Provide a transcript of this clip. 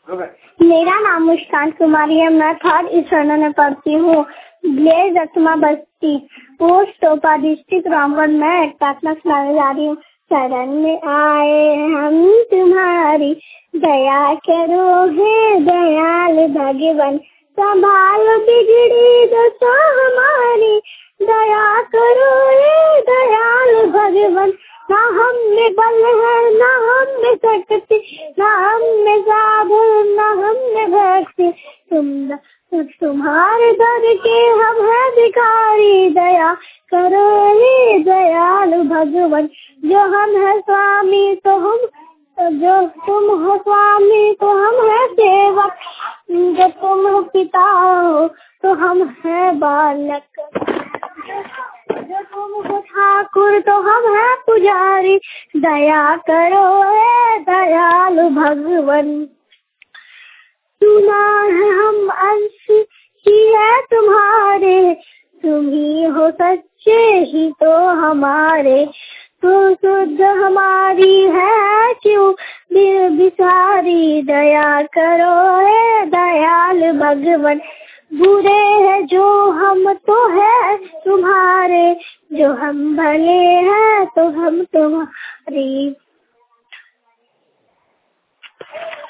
मेरा नाम मुस्कान कुमारी है। मैं थर्ड ईस्टर्न में पढ़ती हूँ। विलेज रतमा बस्ती, पोस्ट टोपा, डिस्ट्रिक्ट रामगढ़। मैं एक प्रार्थना सुनाने जा रही हूँ। शरण में आए हम तुम्हारी, दया करो हे दयाल भगवान। संभालो बिगड़ी दशा हमारी, दया करो हे दयाल भगवान। ना हम में बल है, ना हम में शक्ति, ना हम में साधु, ना हम में भक्ति। तुम्हारे दर के हम हैं भिखारी, दया करो हे दयालु भगवान। जो हम है स्वामी तो हम, जो तुम हो स्वामी तो हम है सेवक, जो तुम हो पिता हो तो हम है बालक, जो तुम हो ठाकुर तो हम है पुजारी। दया करो हे दयालु भगवान। सुना है हम अंश ही है तुम्हारे, तुम ही हो सच्चे ही तो हमारे। तो शुद्ध हमारी है क्यों बिचारी, दया करो हे दयाल भगवान। बुरे है जो हम तो है तुम्हारे, जो हम भले हैं तो हम तुम्हारी।